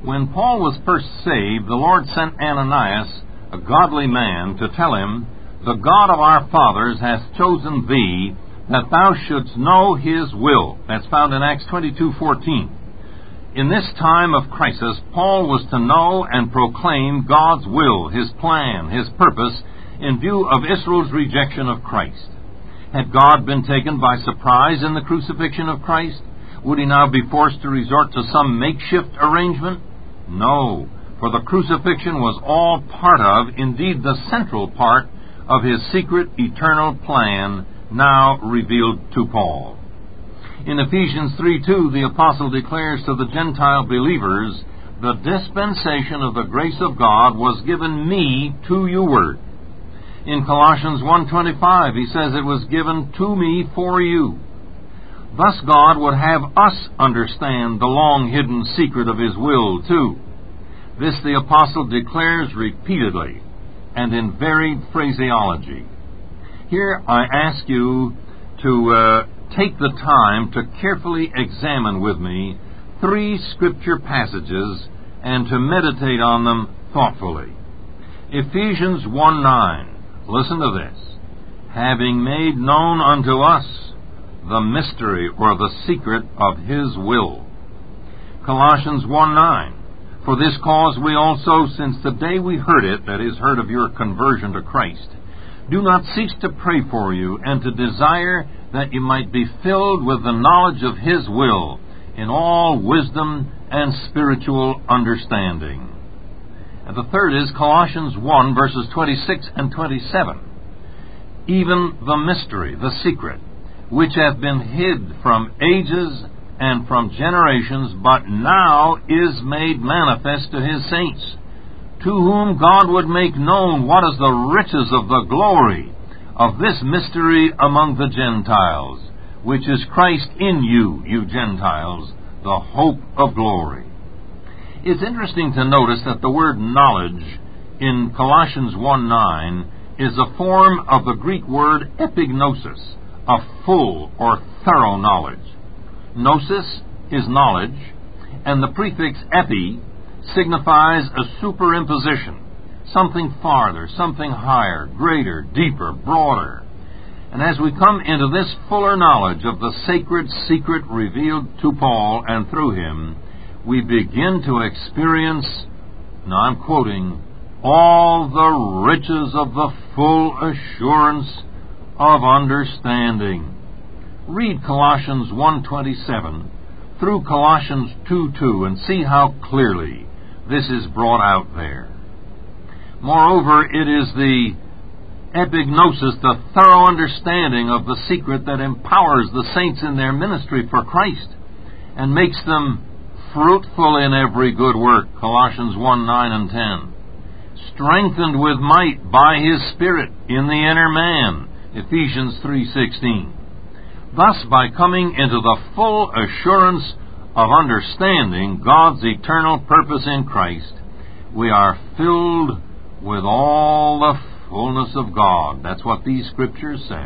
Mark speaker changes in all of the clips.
Speaker 1: When Paul was first saved, the Lord sent Ananias, a godly man, to tell him, "The God of our fathers hath chosen thee, that thou shouldst know His will." That's found in Acts 22:14. In this time of crisis, Paul was to know and proclaim God's will, His plan, His purpose, in view of Israel's rejection of Christ. Had God been taken by surprise in the crucifixion of Christ? Would He now be forced to resort to some makeshift arrangement? No, for the crucifixion was all part of, indeed the central part, of His secret eternal plan, now revealed to Paul. In Ephesians 3:2, the apostle declares to the Gentile believers, "The dispensation of the grace of God was given me to you." In Colossians 1:25, he says, "It was given to me for you." Thus God would have us understand the long-hidden secret of His will, too. This the apostle declares repeatedly and in varied phraseology. Here I ask you to take the time to carefully examine with me 3 Scripture passages and to meditate on them thoughtfully. Ephesians 1:9. Listen to this. "Having made known unto us the mystery," or the secret, "of His will." Colossians 1:9. "For this cause we also, since the day we heard it," that is, heard of your conversion to Christ, "do not cease to pray for you, and to desire that you might be filled with the knowledge of His will, in all wisdom and spiritual understanding." And the third is Colossians 1, verses 26 and 27. "Even the mystery," the secret, "which hath been hid from ages and from generations, but now is made manifest to His saints, to whom God would make known what is the riches of the glory of this mystery among the Gentiles, which is Christ in you, you Gentiles, the hope of glory." It's interesting to notice that the word knowledge in Colossians 1:9 is a form of the Greek word epignosis, a full or thorough knowledge. Gnosis is knowledge, and the prefix epi signifies a superimposition, something farther, something higher, greater, deeper, broader. And as we come into this fuller knowledge of the sacred secret revealed to Paul and through him, we begin to experience, now I'm quoting, "all the riches of the full assurance of understanding." Read Colossians 1:27 through Colossians 2:2 and see how clearly this is brought out there. Moreover, it is the epignosis, the thorough understanding of the secret, that empowers the saints in their ministry for Christ and makes them fruitful in every good work, Colossians 1:9 and 10. Strengthened with might by His Spirit in the inner man, Ephesians 3:16. Thus, by coming into the full assurance of understanding God's eternal purpose in Christ, we are filled with all the fullness of God. That's what these Scriptures say.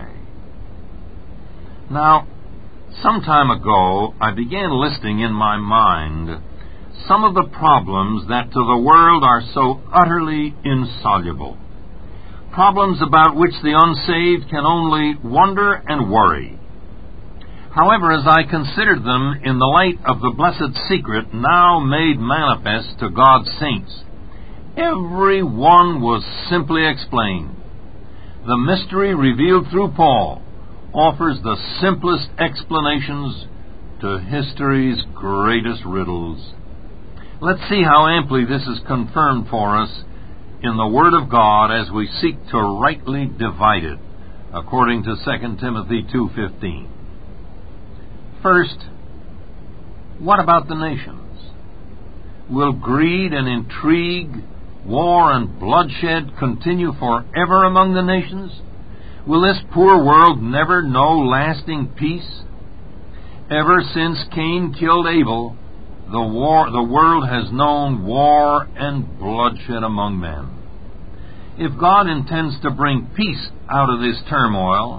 Speaker 1: Now, some time ago, I began listing in my mind some of the problems that to the world are so utterly insoluble. Problems about which the unsaved can only wonder and worry. However, as I considered them in the light of the blessed secret now made manifest to God's saints, every one was simply explained. The mystery revealed through Paul offers the simplest explanations to history's greatest riddles. Let's see how amply this is confirmed for us in the Word of God as we seek to rightly divide it, according to 2 Timothy 2:15. First, what about the nations? Will greed and intrigue, war and bloodshed continue forever among the nations? Will this poor world never know lasting peace? Ever since Cain killed Abel, the world has known war and bloodshed among men. If God intends to bring peace out of this turmoil,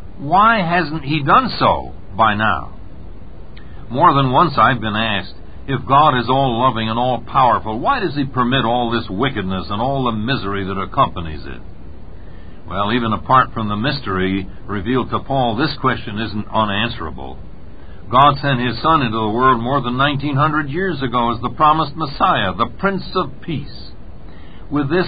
Speaker 1: why hasn't He done so by now? More than once I've been asked, If God is all-loving and all-powerful, why does He permit all this wickedness and all the misery that accompanies it? Well, even apart from the mystery revealed to Paul, this question isn't unanswerable. God sent His Son into the world more than 1900 years ago as the promised Messiah, the Prince of Peace. With this,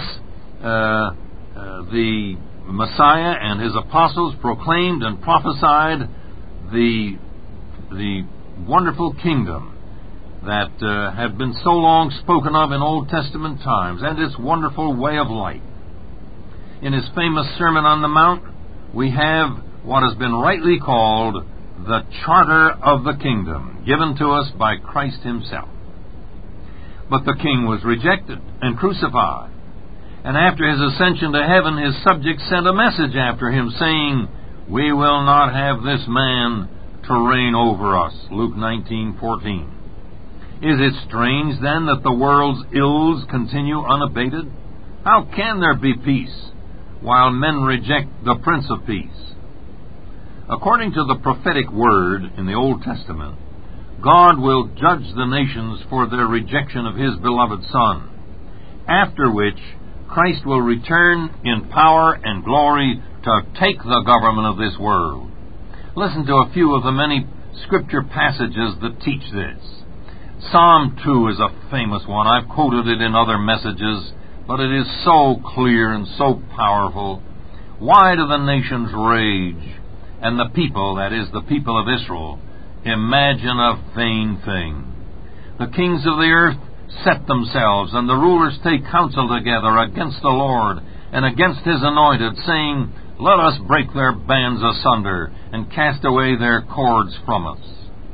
Speaker 1: the Messiah and His apostles proclaimed and prophesied the wonderful kingdom that had been so long spoken of in Old Testament times, and its wonderful way of life. In His famous Sermon on the Mount, we have what has been rightly called the Charter of the Kingdom, given to us by Christ Himself. But the King was rejected and crucified. And after His ascension to heaven, His subjects sent a message after Him, saying, "We will not have this man to reign over us." Luke 19:14. Is it strange, then, that the world's ills continue unabated? How can there be peace while men reject the Prince of Peace? According to the prophetic word in the Old Testament, God will judge the nations for their rejection of His beloved Son, after which Christ will return in power and glory to take the government of this world. Listen to a few of the many Scripture passages that teach this. Psalm 2 is a famous one. I've quoted it in other messages, but it is so clear and so powerful. Why do the nations rage, and the people, that is, the people of Israel, imagine a vain thing? The kings of the earth set themselves, and the rulers take counsel together against the Lord and against His anointed, saying, "Let us break their bands asunder, and cast away their cords from us."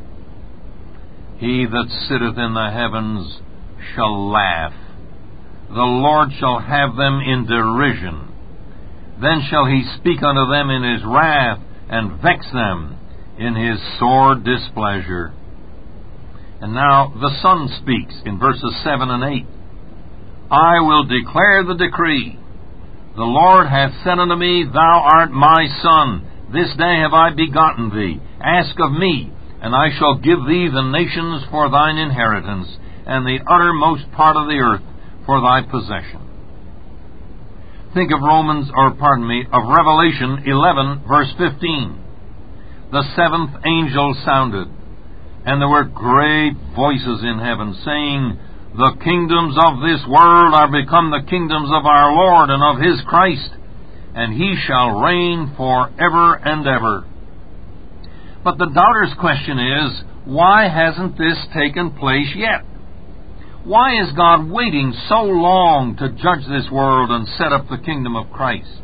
Speaker 1: He that sitteth in the heavens shall laugh. The Lord shall have them in derision. Then shall He speak unto them in His wrath, and vex them in His sore displeasure. And now the Son speaks in verses 7 and 8. "I will declare the decree. The Lord hath said unto me, Thou art my Son. This day have I begotten thee. Ask of me, and I shall give thee the nations for thine inheritance, and the uttermost part of the earth for thy possession." Think of Revelation 11, verse 15. "The seventh angel sounded, and there were great voices in heaven, saying, The kingdoms of this world are become the kingdoms of our Lord and of His Christ, and He shall reign forever and ever." But the doubter's question is, why hasn't this taken place yet? Why is God waiting so long to judge this world and set up the kingdom of Christ?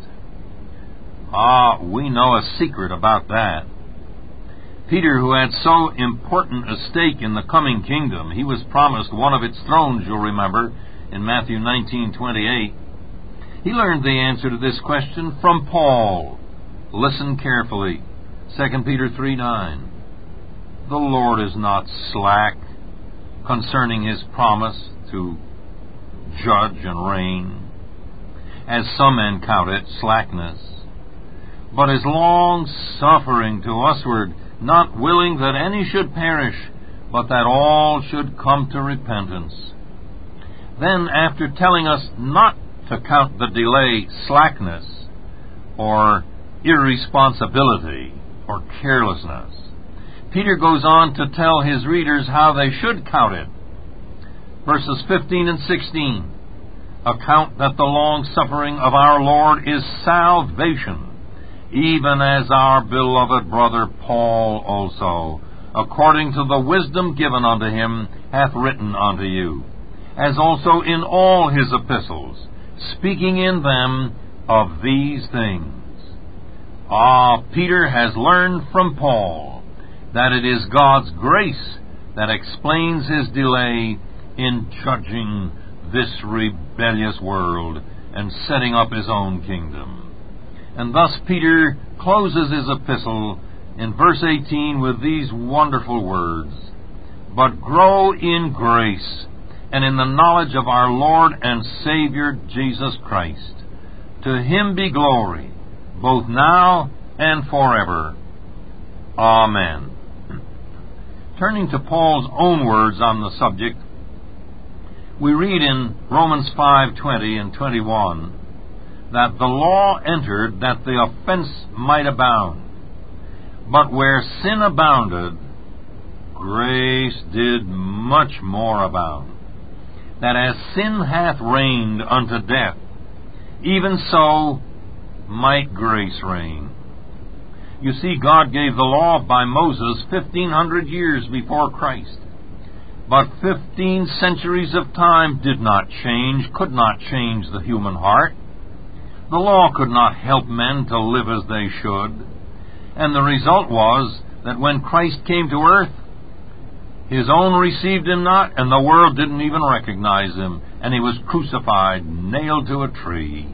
Speaker 1: We know a secret about that. Peter, who had so important a stake in the coming kingdom, he was promised one of its thrones, you'll remember, in Matthew 19:28. He learned the answer to this question from Paul. Listen carefully. 2 Peter 3:9. "The Lord is not slack concerning His promise to judge and reign, as some men count it slackness, but is long-suffering to usward, not willing that any should perish, but that all should come to repentance." Then, after telling us not to count the delay slackness, or irresponsibility, or carelessness, Peter goes on to tell his readers how they should count it. Verses 15 and 16. "Account that the long-suffering of our Lord is salvation, even as our beloved brother Paul also, according to the wisdom given unto him, hath written unto you, as also in all his epistles, speaking in them of these things." Peter has learned from Paul that it is God's grace that explains his delay in judging this rebellious world and setting up His own kingdom. And thus Peter closes his epistle in verse 18 with these wonderful words, "But grow in grace and in the knowledge of our Lord and Savior Jesus Christ. To Him be glory, both now and forever. Amen." Turning to Paul's own words on the subject, we read in Romans 5:20 and 21 that the law entered that the offense might abound. But where sin abounded, grace did much more abound. That as sin hath reigned unto death, even so might grace reign. You see, God gave the law by Moses 1,500 years before Christ. But 15 centuries of time did not change, could not change the human heart. The law could not help men to live as they should. And the result was that when Christ came to earth, His own received Him not, and the world didn't even recognize Him, and He was crucified, nailed to a tree.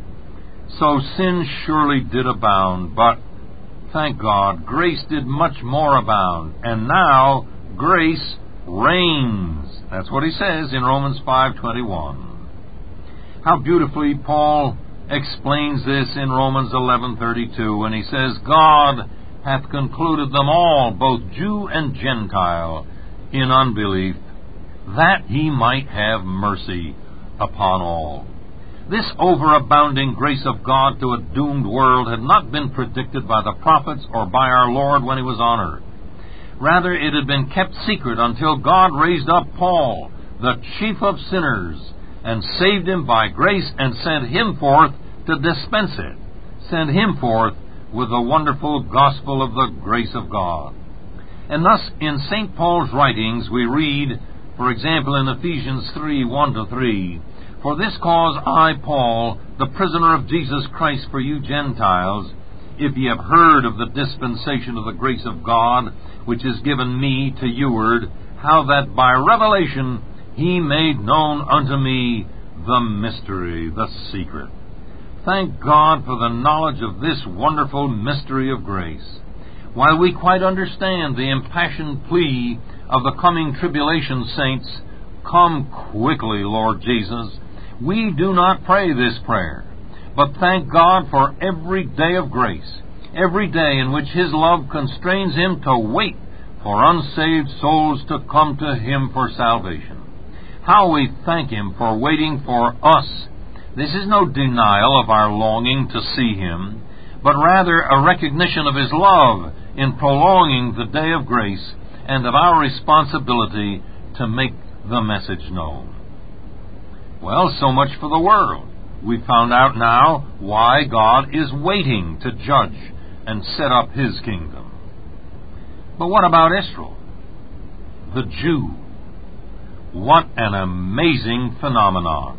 Speaker 1: So sin surely did abound, but thank God, grace did much more abound, and now grace reigns. That's what he says in Romans 5:21. How beautifully Paul explains this in Romans 11:32 when he says, God hath concluded them all, both Jew and Gentile, in unbelief, that He might have mercy upon all. This overabounding grace of God to a doomed world had not been predicted by the prophets or by our Lord when He was on earth. Rather, it had been kept secret until God raised up Paul, the chief of sinners, and saved him by grace and sent him forth to dispense it, sent him forth with the wonderful gospel of the grace of God. And thus, in St. Paul's writings, we read, for example, in Ephesians 3:1-3, For this cause I, Paul, the prisoner of Jesus Christ for you Gentiles, if ye have heard of the dispensation of the grace of God, which is given me to youward, how that by revelation He made known unto me the mystery, the secret. Thank God for the knowledge of this wonderful mystery of grace. While we quite understand the impassioned plea of the coming tribulation saints, Come quickly, Lord Jesus, we do not pray this prayer, but thank God for every day of grace, every day in which His love constrains Him to wait for unsaved souls to come to Him for salvation. How we thank Him for waiting for us. This is no denial of our longing to see Him, but rather a recognition of His love in prolonging the day of grace and of our responsibility to make the message known. Well, so much for the world. We've found out now why God is waiting to judge and set up His kingdom. But what about Israel? The Jew. What an amazing phenomenon.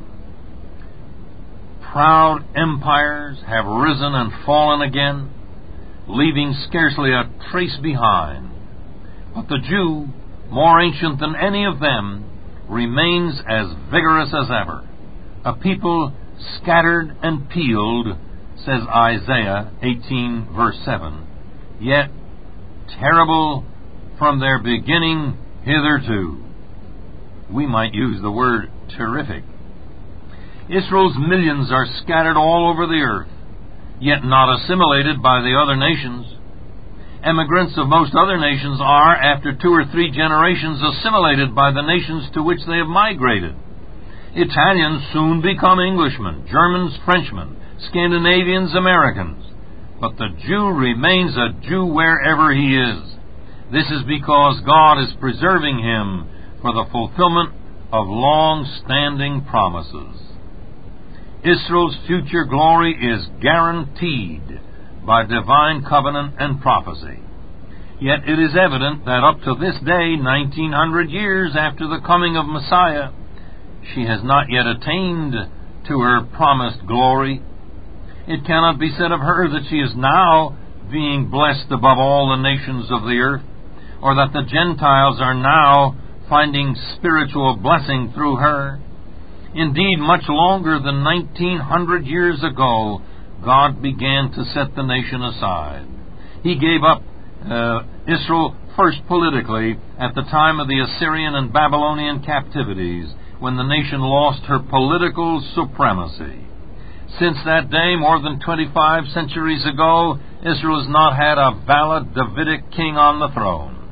Speaker 1: Proud empires have risen and fallen again, leaving scarcely a trace behind. But the Jew, more ancient than any of them, remains as vigorous as ever. A people scattered and peeled, says Isaiah 18:7, yet terrible from their beginning hitherto. We might use the word terrific. Israel's millions are scattered all over the earth, yet not assimilated by the other nations. Emigrants of most other nations are, after 2 or 3 generations, assimilated by the nations to which they have migrated. Italians soon become Englishmen, Germans Frenchmen, Scandinavians Americans. But the Jew remains a Jew wherever he is. This is because God is preserving him for the fulfillment of long-standing promises. Israel's future glory is guaranteed by divine covenant and prophecy. Yet it is evident that up to this day, 1900 years after the coming of Messiah, she has not yet attained to her promised glory. It cannot be said of her that she is now being blessed above all the nations of the earth, or that the Gentiles are now finding spiritual blessing through her. Indeed, much longer than 1900 years ago, God began to set the nation aside. He gave up Israel first politically at the time of the Assyrian and Babylonian captivities, when the nation lost her political supremacy. Since that day, more than 25 centuries ago, Israel has not had a valid Davidic king on the throne.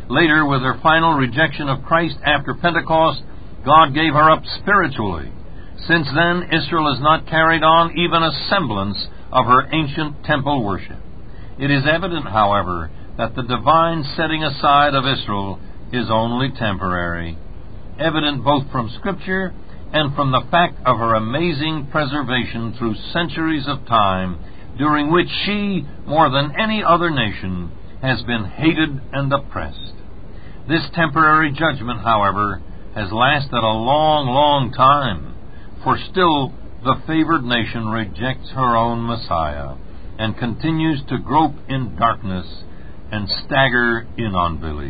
Speaker 1: Later, with her final rejection of Christ after Pentecost, God gave her up spiritually. Since then, Israel has not carried on even a semblance of her ancient temple worship. It is evident, however, that the divine setting aside of Israel is only temporary, evident both from Scripture and from the fact of her amazing preservation through centuries of time, during which she, more than any other nation, has been hated and oppressed. This temporary judgment, however, has lasted a long, long time, for still the favored nation rejects her own Messiah and continues to grope in darkness and stagger in unbelief.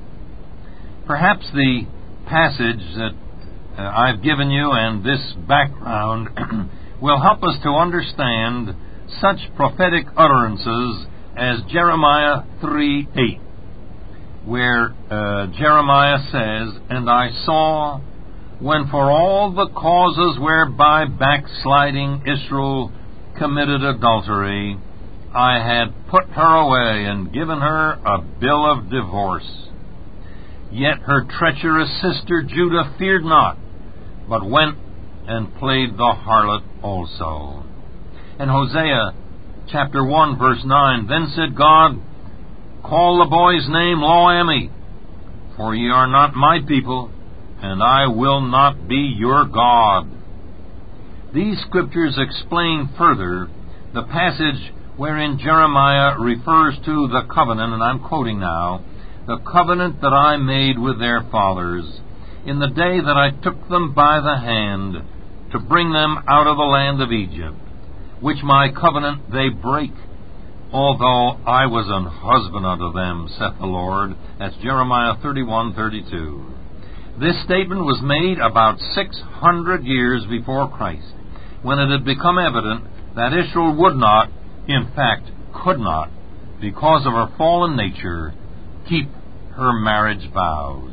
Speaker 1: Perhaps the passage that I've given you and this background will help us to understand such prophetic utterances as Jeremiah 3:8, where Jeremiah says, "And I saw, when for all the causes whereby backsliding Israel committed adultery, I had put her away and given her a bill of divorce. Yet her treacherous sister Judah feared not, but went and played the harlot also." And Hosea chapter 1 verse 9, "Then said God, Call the boy's name Lo-Ammi, for ye are not my people, and I will not be your God." These scriptures explain further the passage wherein Jeremiah refers to the covenant, and I'm quoting now, "the covenant that I made with their fathers, in the day that I took them by the hand to bring them out of the land of Egypt, which my covenant they break, although I was an husband unto them, saith the Lord." That's Jeremiah 31:32. This statement was made about 600 years before Christ, when it had become evident that Israel would not, in fact could not, because of her fallen nature, keep her marriage vows.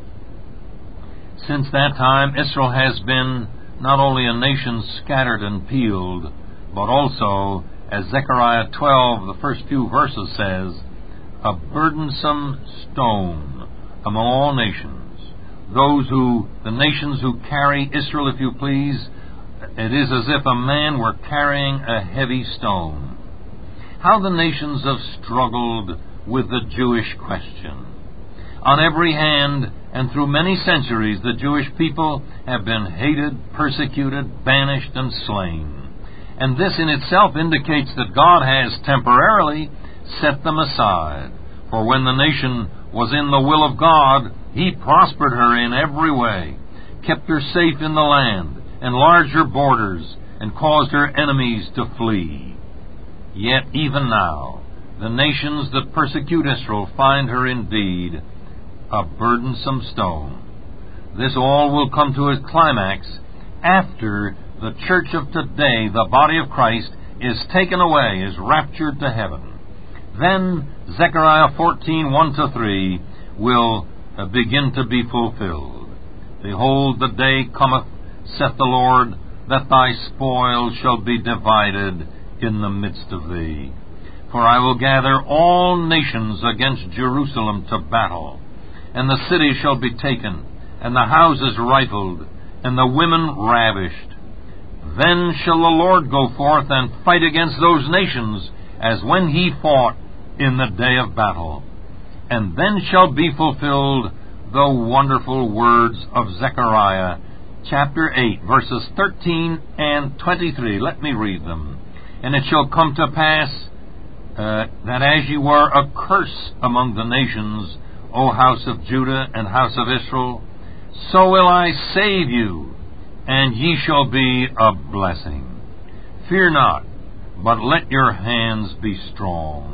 Speaker 1: Since that time, Israel has been not only a nation scattered and peeled, but also, as Zechariah 12, the first few verses says, a burdensome stone among all nations. The nations who carry Israel, if you please, it is as if a man were carrying a heavy stone. How the nations have struggled with the Jewish question. On every hand, and through many centuries, the Jewish people have been hated, persecuted, banished, and slain. And this in itself indicates that God has temporarily set them aside. For when the nation was in the will of God, He prospered her in every way, kept her safe in the land, enlarged her borders, and caused her enemies to flee. Yet even now, the nations that persecute Israel find her indeed a burdensome stone. This all will come to a climax after the church of today, the body of Christ, is taken away, is raptured to heaven. Then Zechariah 14:1-3 will begin to be fulfilled. "Behold, the day cometh, saith the Lord, that thy spoil shall be divided in the midst of thee. For I will gather all nations against Jerusalem to battle, and the city shall be taken, and the houses rifled, and the women ravished. Then shall the Lord go forth and fight against those nations, as when He fought in the day of battle. And then shall be fulfilled the wonderful words of Zechariah, chapter 8, verses 13 and 23. Let me read them. "And it shall come to pass that as ye were a curse among the nations, O house of Judah and house of Israel, so will I save you, and ye shall be a blessing. Fear not, but let your hands be strong.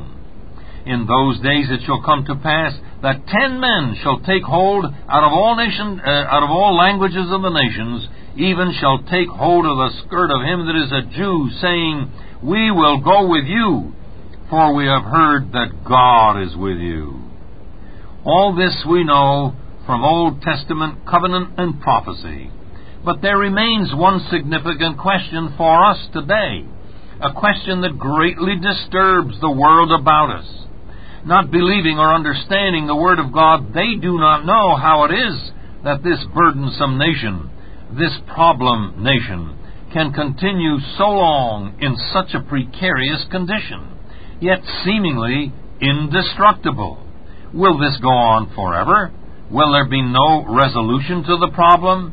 Speaker 1: In those days it shall come to pass that 10 men shall take hold out of all languages of the nations, even shall take hold of the skirt of him that is a Jew, saying, We will go with you, for we have heard that God is with you." All this we know from Old Testament covenant and prophecy. But there remains one significant question for us today, a question that greatly disturbs the world about us. not believing or understanding the Word of God, they do not know how it is that this burdensome nation, this problem nation, can continue so long in such a precarious condition, yet seemingly indestructible. Will this go on forever? Will there be no resolution to the problem?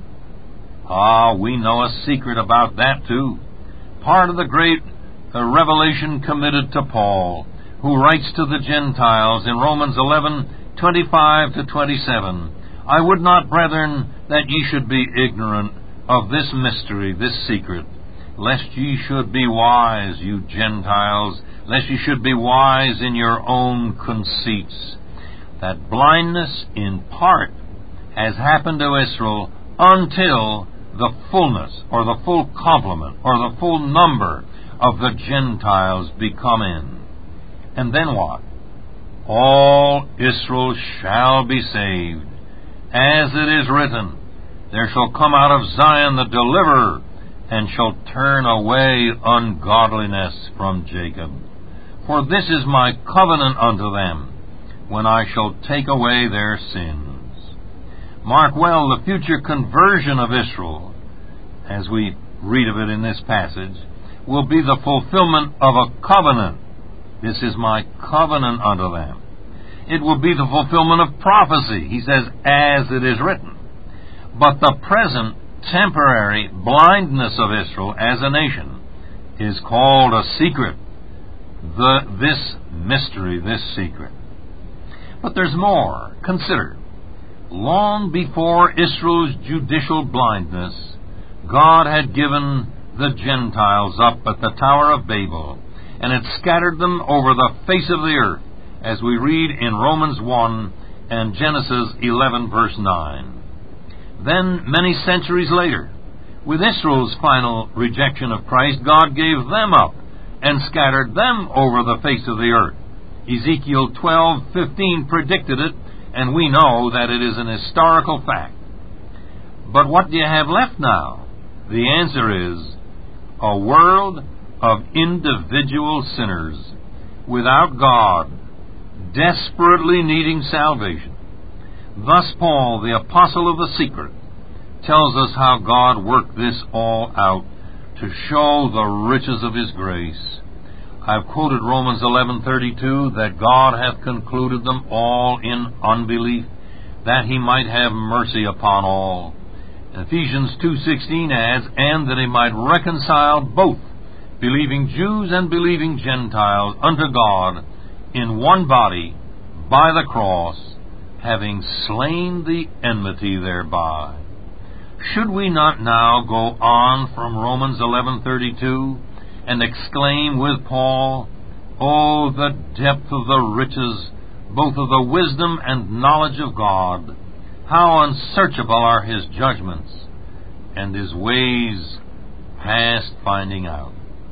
Speaker 1: We know a secret about that too. Part of the great revelation committed to Paul, who writes to the Gentiles in Romans 11:25 to 27, I would not, brethren, that ye should be ignorant of this mystery, this secret, lest ye should be wise, you Gentiles, lest ye should be wise in your own conceits, that blindness in part has happened to Israel until the fullness, or the full complement, or the full number of the Gentiles be come in. And then what? All Israel shall be saved. As it is written, there shall come out of Zion the deliverer, and shall turn away ungodliness from Jacob. For this is my covenant unto them, when I shall take away their sins. Mark well the future conversion of Israel, as we read of it in this passage, will be the fulfillment of a covenant. This is my covenant unto them. It will be the fulfillment of prophecy. He says, as it is written. But the present temporary blindness of Israel as a nation is called a secret. This mystery, this secret. But there's more. Consider. Long before Israel's judicial blindness, God had given the Gentiles up at the Tower of Babel, and had scattered them over the face of the earth, as we read in Romans 1 and Genesis 11, verse 9. Then, many centuries later, with Israel's final rejection of Christ, God gave them up and scattered them over the face of the earth. Ezekiel 12:15 predicted it, and we know that it is an historical fact. But what do you have left now? The answer is a world of individual sinners without God, desperately needing salvation. Thus Paul, the apostle of the secret, tells us how God worked this all out to show the riches of His grace. I've quoted Romans 11:32, that God hath concluded them all in unbelief, that He might have mercy upon all. Ephesians 2:16 adds, and that He might reconcile both believing Jews and believing Gentiles unto God in one body by the cross, having slain the enmity thereby. Should we not now go on from Romans 11:32 and exclaim with Paul, oh, the depth of the riches, both of the wisdom and knowledge of God! How unsearchable are His judgments, and His ways past finding out.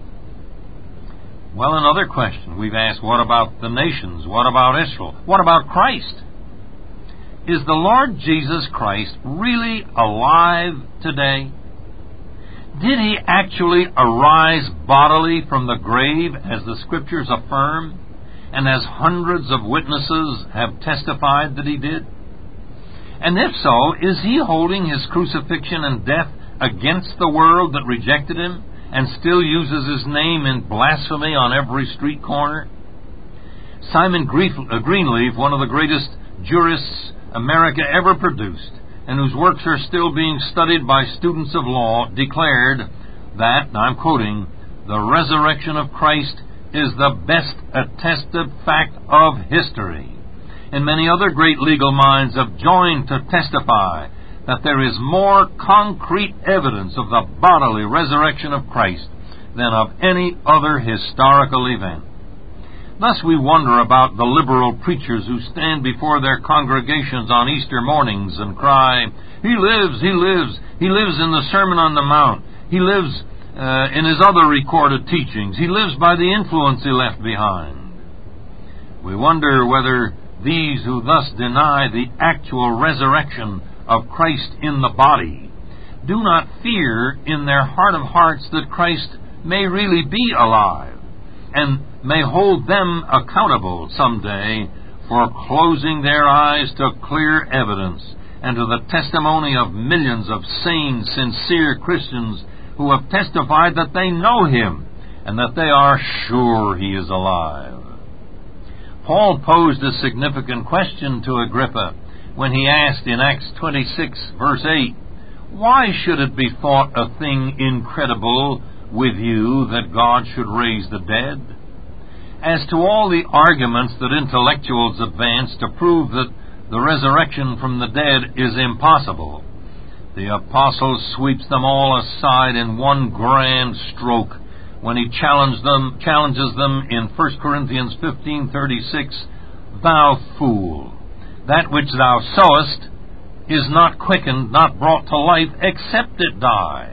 Speaker 1: Well, another question we've asked, what about the nations? What about Israel? What about Christ? Is the Lord Jesus Christ really alive today? Did He actually arise bodily from the grave, as the Scriptures affirm, and as hundreds of witnesses have testified that He did? And if so, is He holding His crucifixion and death against the world that rejected Him and still uses His name in blasphemy on every street corner? Simon Greenleaf, one of the greatest jurists America ever produced, and whose works are still being studied by students of law, declared that, and I'm quoting, the resurrection of Christ is the best attested fact of history. And many other great legal minds have joined to testify that there is more concrete evidence of the bodily resurrection of Christ than of any other historical event. Thus we wonder about the liberal preachers who stand before their congregations on Easter mornings and cry, He lives, He lives, He lives in the Sermon on the Mount, He lives in His other recorded teachings, He lives by the influence He left behind. We wonder whether these who thus deny the actual resurrection of Christ in the body do not fear in their heart of hearts that Christ may really be alive, and may hold them accountable someday for closing their eyes to clear evidence and to the testimony of millions of sane, sincere Christians who have testified that they know Him and that they are sure He is alive. Paul posed a significant question to Agrippa when he asked in Acts 26, verse 8, "Why should it be thought a thing incredible with you that God should raise the dead?" As to all the arguments that intellectuals advance to prove that the resurrection from the dead is impossible, the apostle sweeps them all aside in one grand stroke when he challenges them in 1 Corinthians 15:36, "Thou fool, that which thou sowest is not quickened, not brought to life, except it die.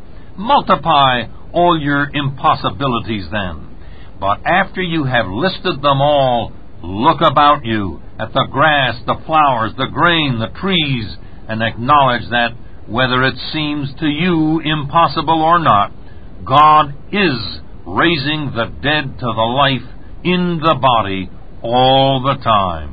Speaker 1: Multiply all your impossibilities then. But after you have listed them all, look about you at the grass, the flowers, the grain, the trees, and acknowledge that, whether it seems to you impossible or not, God is raising the dead to the life in the body all the time."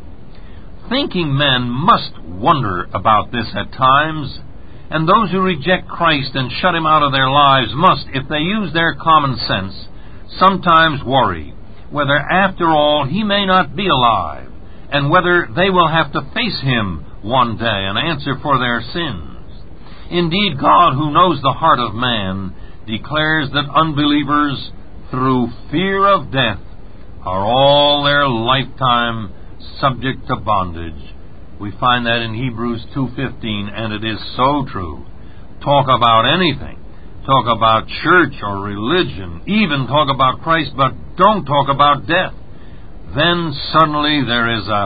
Speaker 1: Thinking men must wonder about this at times, and those who reject Christ and shut Him out of their lives must, if they use their common sense, sometimes worry whether after all He may not be alive, and whether they will have to face Him one day and answer for their sins. Indeed, God, who knows the heart of man, declares that unbelievers, through fear of death, are all their lifetime subject to bondage. We find that in Hebrews 2:15, and it is so true. Talk about anything. Talk about church or religion. Even talk about Christ, but don't talk about death. Then suddenly there is a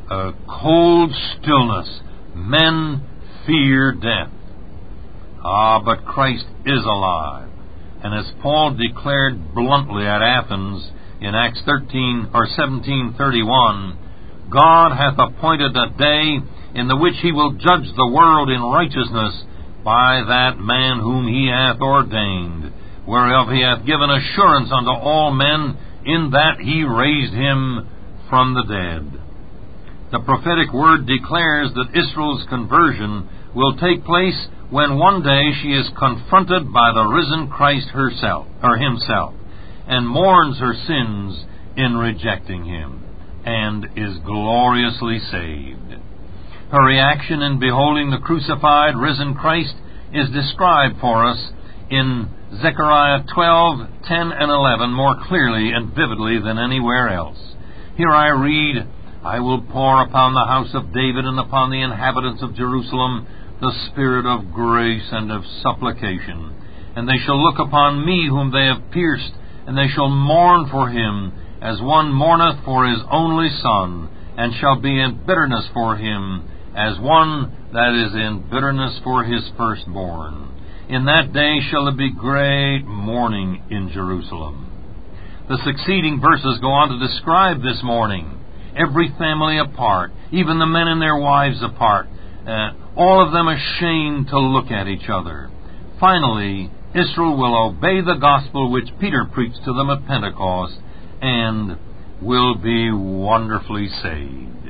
Speaker 1: cold stillness. Men fear death. But Christ is alive. And as Paul declared bluntly at Athens in Acts 17:31, "God hath appointed a day in the which He will judge the world in righteousness by that man whom He hath ordained, whereof He hath given assurance unto all men, in that He raised Him from the dead." The prophetic word declares that Israel's conversion will take place when one day she is confronted by the risen Christ Himself, and mourns her sins in rejecting Him, and is gloriously saved. Her reaction in beholding the crucified, risen Christ is described for us in Zechariah 12:10 and 11 more clearly and vividly than anywhere else. Here I read, "I will pour upon the house of David and upon the inhabitants of Jerusalem the spirit of grace and of supplication. And they shall look upon me whom they have pierced, and they shall mourn for Him, as one mourneth for his only son, and shall be in bitterness for him, as one that is in bitterness for his firstborn. In that day shall there be great mourning in Jerusalem." The succeeding verses go on to describe this mourning. Every family apart, even the men and their wives apart, all of them ashamed to look at each other. Finally, Israel will obey the gospel which Peter preached to them at Pentecost, and will be wonderfully saved.